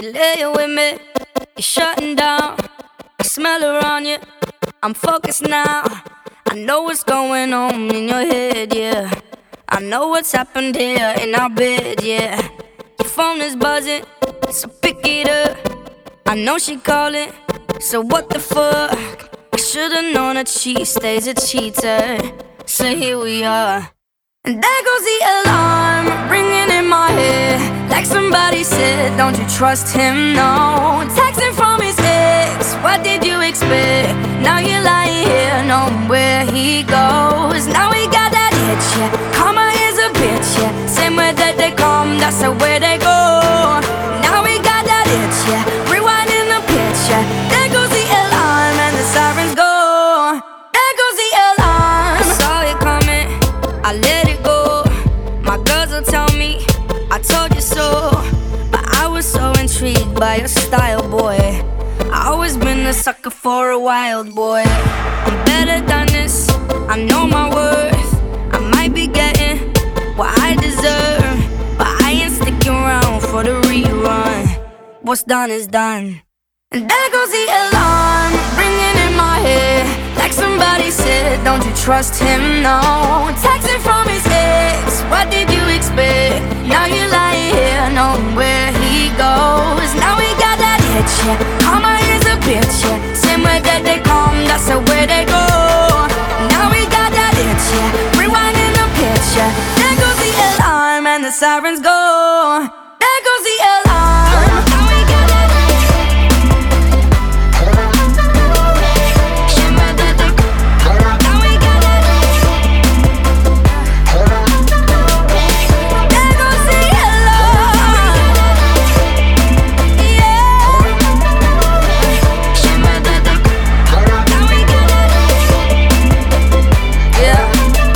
You lay with me, you're shutting down. I smell her on you, I'm focused now. I know what's going on in your head, yeah. I know what's happened here in our bed, yeah. Your phone is buzzing, so pick it up. I know she calling, so what the fuck? I should've known that she stays a cheater. So here we are. And there goes the alarm, ringing in my head. Like somebody said, don't you trust him, no. Texting from his ex, what did you expect? Now you're lying here, knowing where he goes. Now we got that itch, yeah. Karma is a bitch, yeah. Same way that they come, that's the way they go. Now we got that itch, yeah. Rewinding the pitch, yeah. There goes the alarm and the sirens go. There goes the alarm. I saw it coming, I let it go. My girls will tell me, I told you so. But I was so intrigued by your style, boy. I always been a sucker for a wild boy. I'm better than this, I know my worth. I might be getting what I deserve, but I ain't sticking around for the rerun. What's done is done. And there goes the alarm, ringing in my head. Like somebody said, don't you trust him, no. Texting from his ex, what did you expect? Now you're lying here, knowing where he goes. Now we got that itch, yeah. Karma is a bitch, yeah. Same way that they come, that's the way they go. Now we got that itch, yeah. Rewinding the pitch, yeah. There goes the alarm and the sirens go. There goes the alarm. Now we got that itch. Now we got that itch. There goes the alarm. Yeah. Now we got that itch. Yeah.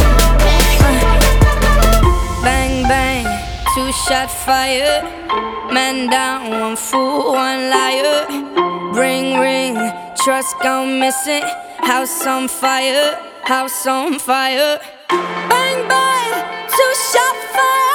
Bang, bang, two-shot fire. Man down, one fool, one liar. Ring, ring, trust gone missing. House on fire, house on fire. Bang, bang, two-shot fire.